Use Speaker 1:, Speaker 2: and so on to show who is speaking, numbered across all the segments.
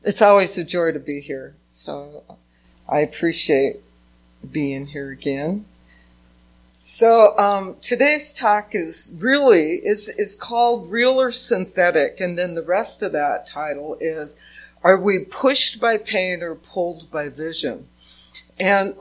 Speaker 1: It's always a joy to be here. So I appreciate being here again. So today's talk is called Real or Synthetic, and then the rest of that title is Are We Pushed by Pain or Pulled by Vision? And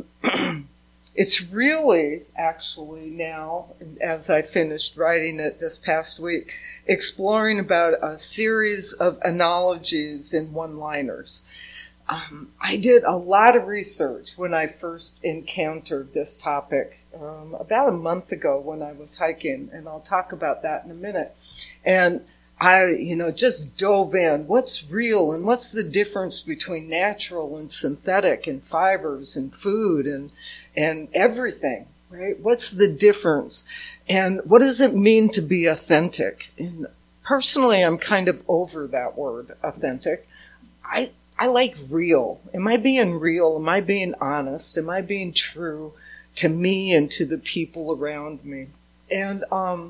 Speaker 1: it's really actually now, as I finished writing it this past week, exploring about a series of analogies and one-liners. I did a lot of research when I first encountered this topic about a month ago when I was hiking, and I'll talk about that in a minute. And I, just dove in. What's real and what's the difference between natural and synthetic and fibers and food and everything, right? What's the difference? And what does it mean to be authentic? And personally, I'm kind of over that word, authentic. I like real. Am I being real? Am I being honest? Am I being true to me and to the people around me? And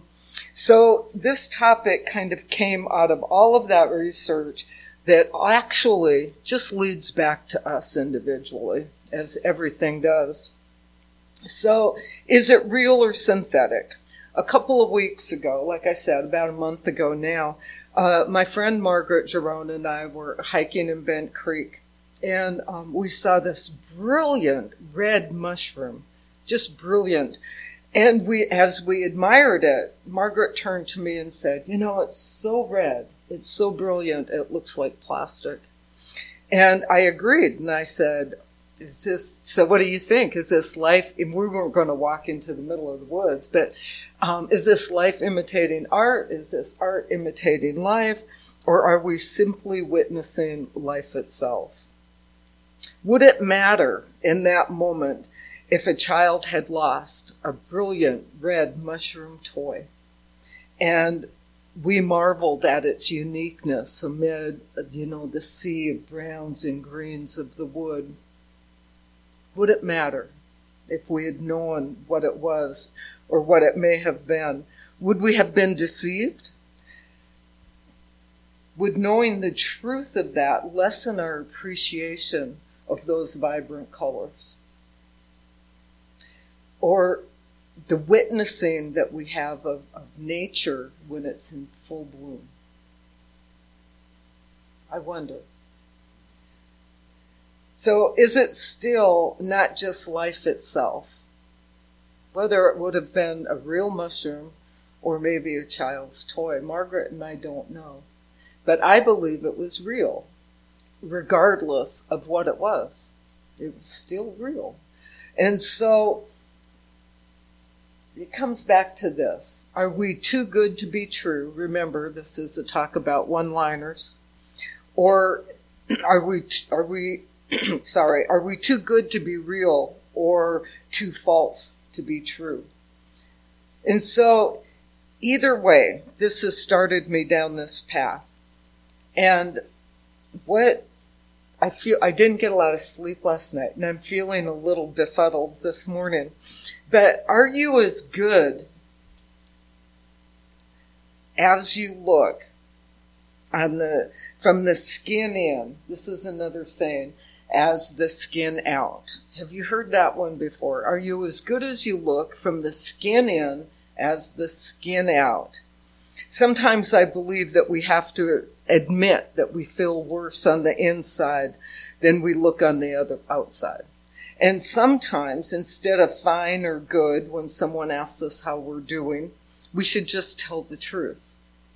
Speaker 1: so this topic kind of came out of all of that research that actually just leads back to us individually, as everything does. So is it real or synthetic? A couple of weeks ago, like I said, about a month ago now, my friend Margaret Jerome and I were hiking in Bent Creek, and we saw this brilliant red mushroom, just brilliant. And as we admired it, Margaret turned to me and said, it's so red, it's so brilliant, it looks like plastic. And I agreed, and I said, so what do you think? Is this life? And we weren't going to walk into the middle of the woods, but is this life imitating art? Is this art imitating life? Or are we simply witnessing life itself? Would it matter in that moment if a child had lost a brilliant red mushroom toy and we marveled at its uniqueness amid, the sea of browns and greens of the wood? Would it matter if we had known what it was or what it may have been? Would we have been deceived? Would knowing the truth of that lessen our appreciation of those vibrant colors? Or the witnessing that we have of nature when it's in full bloom? I wonder. So is it still not just life itself? Whether it would have been a real mushroom or maybe a child's toy, Margaret and I don't know. But I believe it was real, regardless of what it was. It was still real. And so it comes back to this. Are we too good to be true? Remember, this is a talk about one-liners. Or are we too good to be real or too false to be true? And so either way, this has started me down this path. And what I didn't get a lot of sleep last night, and I'm feeling a little befuddled this morning. But are you as good as you look from the skin in? This is another saying, as the skin out. Have you heard that one before? Are you as good as you look from the skin in as the skin out? Sometimes I believe that we have to admit that we feel worse on the inside than we look on the outside. And sometimes, instead of fine or good, when someone asks us how we're doing, we should just tell the truth.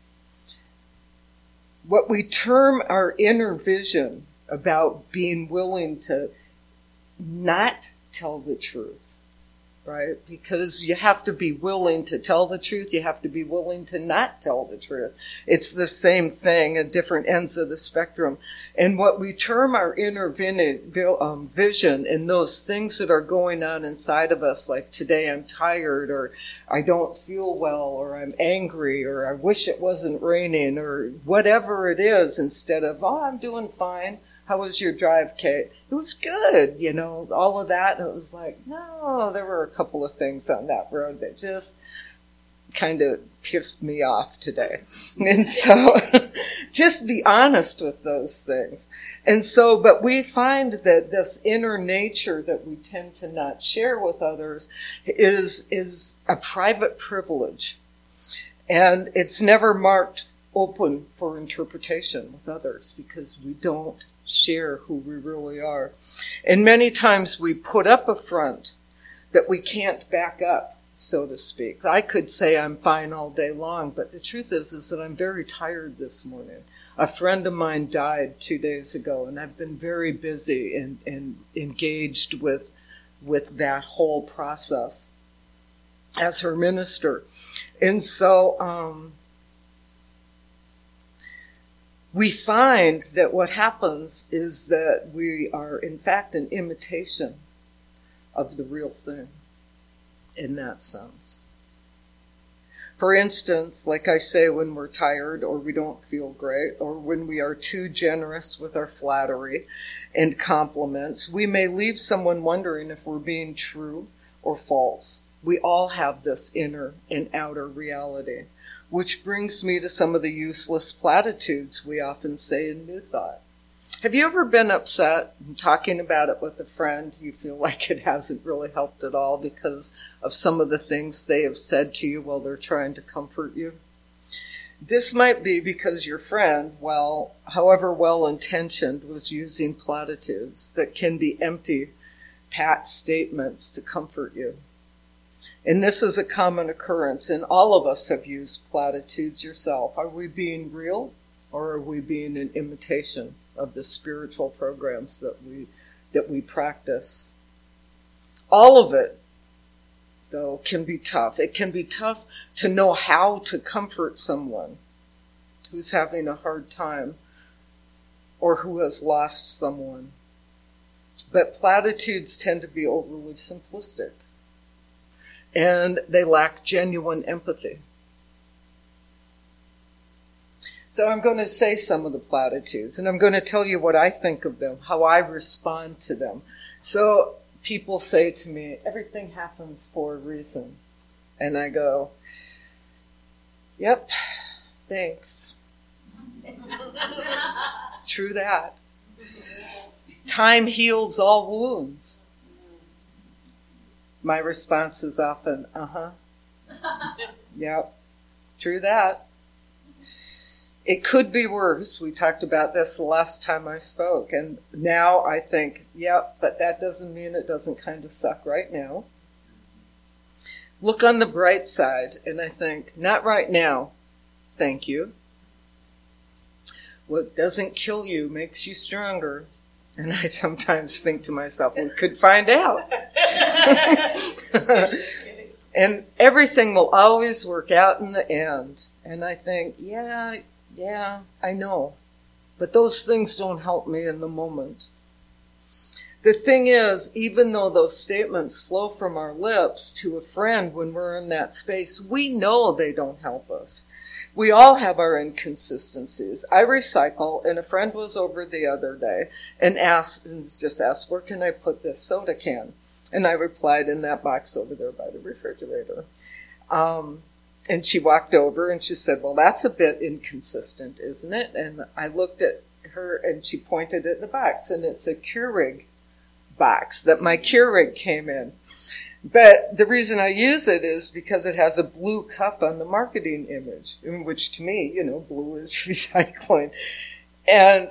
Speaker 1: What we term our inner vision about being willing to not tell the truth, right? Because you have to be willing to tell the truth. You have to be willing to not tell the truth. It's the same thing at different ends of the spectrum. And what we term our inner vision and those things that are going on inside of us, like today I'm tired, or I don't feel well, or I'm angry, or I wish it wasn't raining, or whatever it is, instead of, I'm doing fine. How was your drive, Kate? It was good, all of that. And it was like, no, there were a couple of things on that road that just kind of pissed me off today. And so just be honest with those things. And so, but we find that this inner nature that we tend to not share with others is a private privilege. And it's never marked open for interpretation with others because we don't share who we really are. And many times we put up a front that we can't back up, so to speak. I could say I'm fine all day long, but the truth is that I'm very tired this morning. A friend of mine died 2 days ago, and I've been very busy and engaged with that whole process as her minister. And so we find that what happens is that we are, in fact, an imitation of the real thing in that sense. For instance, like I say, when we're tired or we don't feel great or when we are too generous with our flattery and compliments, we may leave someone wondering if we're being true or false. We all have this inner and outer reality, which brings me to some of the useless platitudes we often say in New Thought. Have you ever been upset and talking about it with a friend? You feel like it hasn't really helped at all because of some of the things they have said to you while they're trying to comfort you? This might be because your friend, well, however well-intentioned, was using platitudes that can be empty, pat statements to comfort you. And this is a common occurrence, and all of us have used platitudes yourself. Are we being real, or are we being an imitation of the spiritual programs that we practice? All of it, though, can be tough. It can be tough to know how to comfort someone who's having a hard time or who has lost someone. But platitudes tend to be overly simplistic, and they lack genuine empathy. So I'm going to say some of the platitudes, and I'm going to tell you what I think of them, how I respond to them. So people say to me, everything happens for a reason. And I go, yep, thanks. True that. Time heals all wounds. My response is often, yep, true that. It could be worse. We talked about this the last time I spoke. And now I think, yep, but that doesn't mean it doesn't kind of suck right now. Look on the bright side, and I think, not right now, thank you. What doesn't kill you makes you stronger. And I sometimes think to myself, we could find out. And everything will always work out in the end. And I think, yeah, I know. But those things don't help me in the moment. The thing is, even though those statements flow from our lips to a friend when we're in that space, we know they don't help us. We all have our inconsistencies. I recycle, and a friend was over the other day and just asked, where can I put this soda can? And I replied, in that box over there by the refrigerator. And she walked over and she said, well, that's a bit inconsistent, isn't it? And I looked at her and she pointed at the box, and it's a Keurig box that my Keurig came in. But the reason I use it is because it has a blue cup on the marketing image, which to me, blue is recycling. And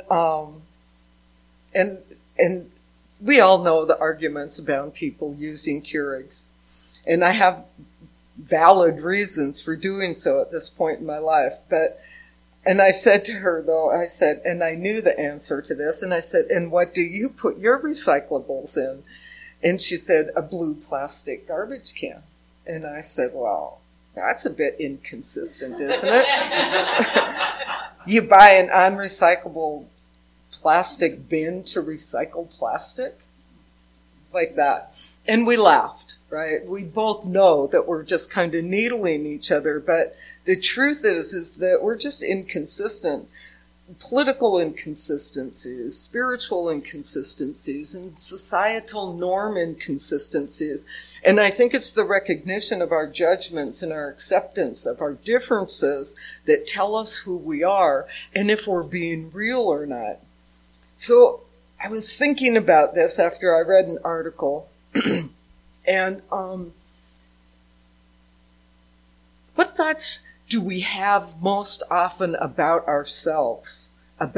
Speaker 1: we all know the arguments about people using Keurigs. And I have valid reasons for doing so at this point in my life. And I said to her, though, and I knew the answer to this, and I said, and what do you put your recyclables in? And she said, a blue plastic garbage can. And I said, well, that's a bit inconsistent, isn't it? You buy an unrecyclable plastic bin to recycle plastic? Like that. And we laughed, right? We both know that we're just kind of needling each other, but the truth is that we're just inconsistent. political inconsistencies, spiritual inconsistencies, and societal norm inconsistencies. And I think it's the recognition of our judgments and our acceptance of our differences that tell us who we are and if we're being real or not. So I was thinking about this after I read an article. And what thoughts do we have most often about ourselves?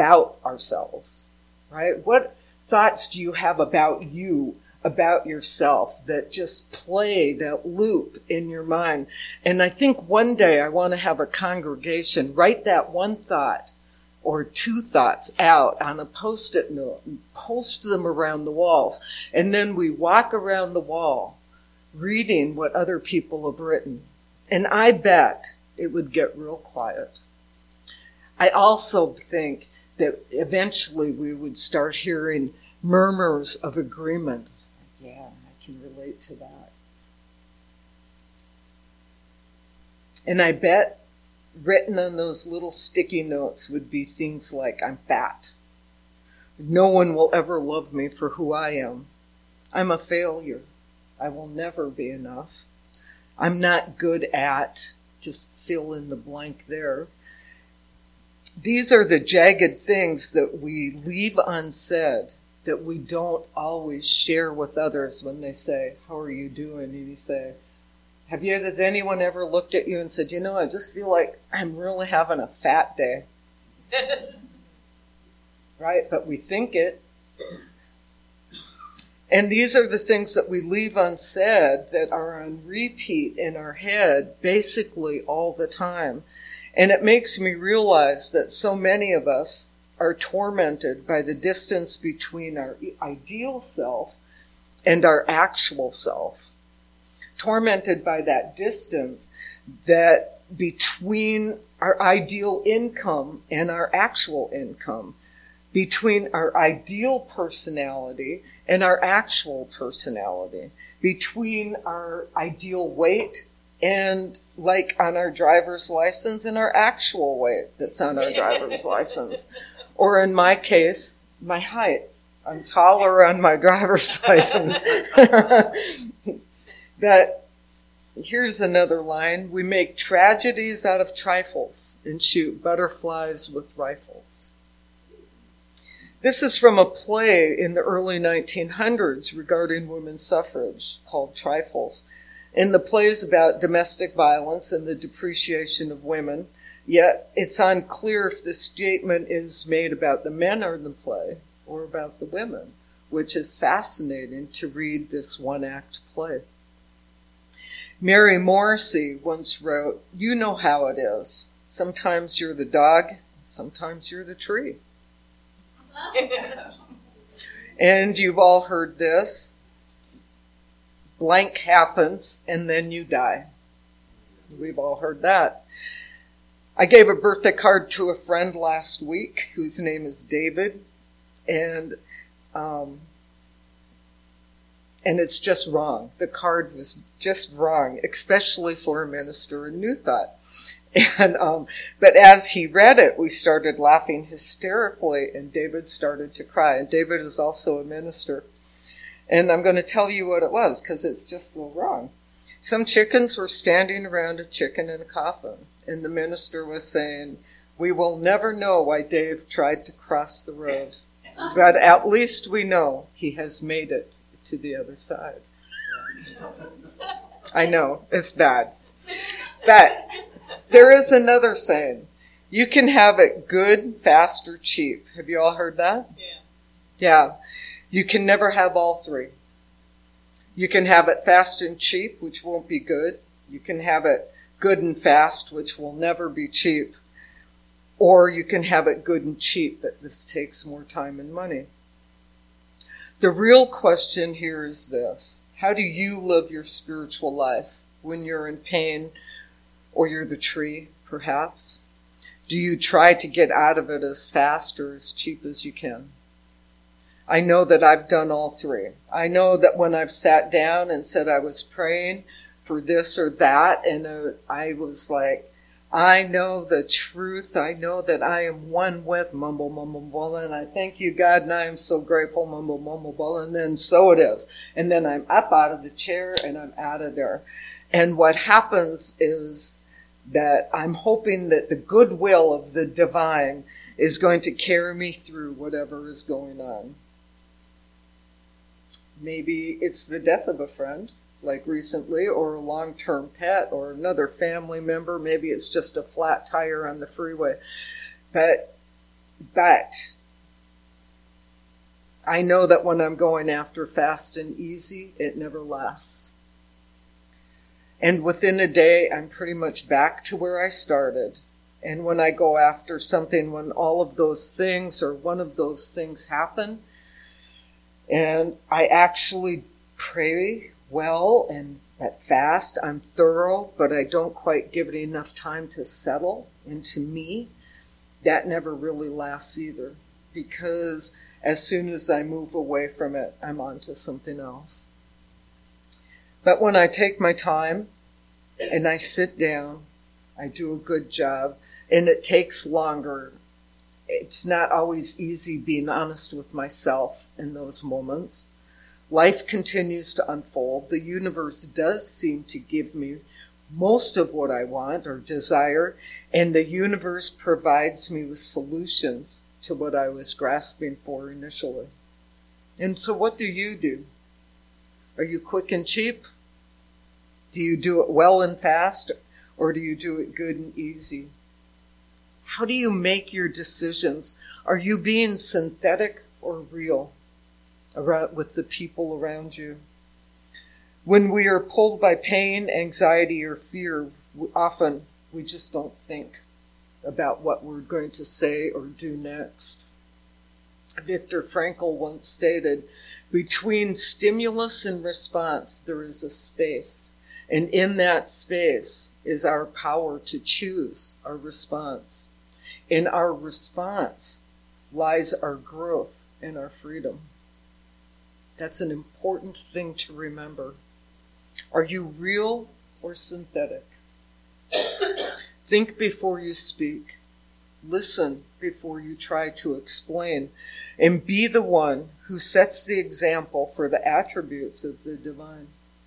Speaker 1: Right? What thoughts do you have about you, about yourself, that just play, that loop in your mind? And I think one day I want to have a congregation write that one thought or two thoughts out on a Post-it note and post them around the walls. And then we walk around the wall reading what other people have written. And I bet it would get real quiet. I also think that eventually we would start hearing murmurs of agreement. Yeah, I can relate to that. And I bet written on those little sticky notes would be things like, I'm fat. No one will ever love me for who I am. I'm a failure. I will never be enough. I'm not good at, just fill in the blank there. These are the jagged things that we leave unsaid, that we don't always share with others when they say, how are you doing? And you say, has anyone ever looked at you and said, I just feel like I'm really having a fat day. Right? But we think it. And these are the things that we leave unsaid that are on repeat in our head basically all the time. And it makes me realize that so many of us are tormented by the distance between our ideal self and our actual self. Tormented by that distance that between our ideal income and our actual income, between our ideal personality and our actual personality, between our ideal weight and, like on our driver's license, and our actual weight that's on our driver's license. Or in my case, my height. I'm taller on my driver's license. That, here's another line, we make tragedies out of trifles and shoot butterflies with rifles. This is from a play in the early 1900s regarding women's suffrage called Trifles. And the play is about domestic violence and the depreciation of women, yet it's unclear if the statement is made about the men in the play or about the women, which is fascinating to read this one-act play. Mary Morrissey once wrote, you know how it is. Sometimes you're the dog, sometimes you're the tree. And you've all heard this. Blank happens and then you die. We've all heard that. I gave a birthday card to a friend last week whose name is David, and it's just wrong. The card was just wrong, especially for a minister in New Thought. And but as he read it, we started laughing hysterically, and David started to cry. And David is also a minister. And I'm going to tell you what it was, because it's just so wrong. Some chickens were standing around a chicken in a coffin, and the minister was saying, we will never know why Dave tried to cross the road, but at least we know he has made it to the other side. I know, it's bad. But there is another saying. You can have it good, fast, or cheap. Have you all heard that? Yeah. You can never have all three. You can have it fast and cheap, which won't be good. You can have it good and fast, which will never be cheap. Or you can have it good and cheap, but this takes more time and money. The real question here is this. How do you live your spiritual life when you're in pain, or you're the tree, perhaps? Do you try to get out of it as fast or as cheap as you can? I know that I've done all three. I know that when I've sat down and said I was praying for this or that, and I was like, I know the truth. I know that I am one with mumble, mumble, mumble, and I thank you, God, and I am so grateful, mumble, mumble, mumble, and then so it is. And then I'm up out of the chair and I'm out of there. And what happens is that I'm hoping that the goodwill of the divine is going to carry me through whatever is going on. Maybe it's the death of a friend, like recently, or a long-term pet, or another family member. Maybe it's just a flat tire on the freeway. But I know that when I'm going after fast and easy, it never lasts. And within a day, I'm pretty much back to where I started. And when I go after something, when all of those things or one of those things happen, and I actually pray well and fast, I'm thorough, but I don't quite give it enough time to settle into me, that never really lasts either. Because as soon as I move away from it, I'm on to something else. But when I take my time and I sit down, I do a good job, and it takes longer. It's not always easy being honest with myself in those moments. Life continues to unfold. The universe does seem to give me most of what I want or desire, and the universe provides me with solutions to what I was grasping for initially. And so what do? Are you quick and cheap? Do you do it well and fast, or do you do it good and easy? How do you make your decisions? Are you being synthetic or real with the people around you? When we are pulled by pain, anxiety, or fear, often we just don't think about what we're going to say or do next. Viktor Frankl once stated, between stimulus and response, there is a space. And in that space is our power to choose our response. In our response lies our growth and our freedom. That's an important thing to remember. Are you real or synthetic? Think before you speak. Listen before you try to explain. And be the one who sets the example for the attributes of the divine.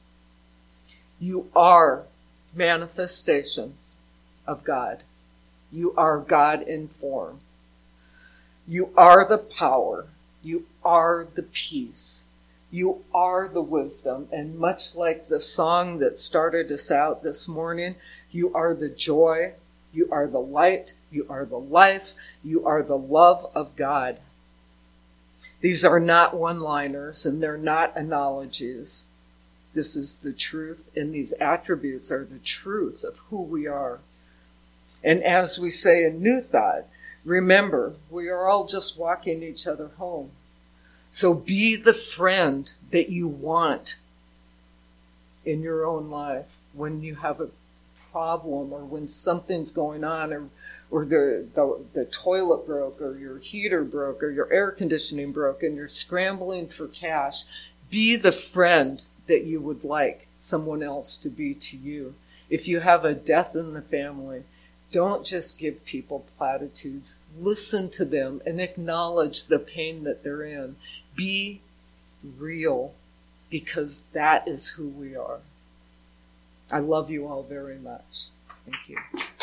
Speaker 1: You are manifestations of God. You are God in form. You are the power. You are the peace. You are the wisdom. And much like the song that started us out this morning, you are the joy. You are the light. You are the life. You are the love of God. These are not one-liners and they're not analogies. This is the truth, and these attributes are the truth of who we are. And as we say in New Thought, remember, we are all just walking each other home. So be the friend that you want in your own life when you have a problem or when something's going on or the toilet broke or your heater broke or your air conditioning broke and you're scrambling for cash. Be the friend that you would like someone else to be to you. If you have a death in the family, don't just give people platitudes. Listen to them and acknowledge the pain that they're in. Be real, because that is who we are. I love you all very much. Thank you.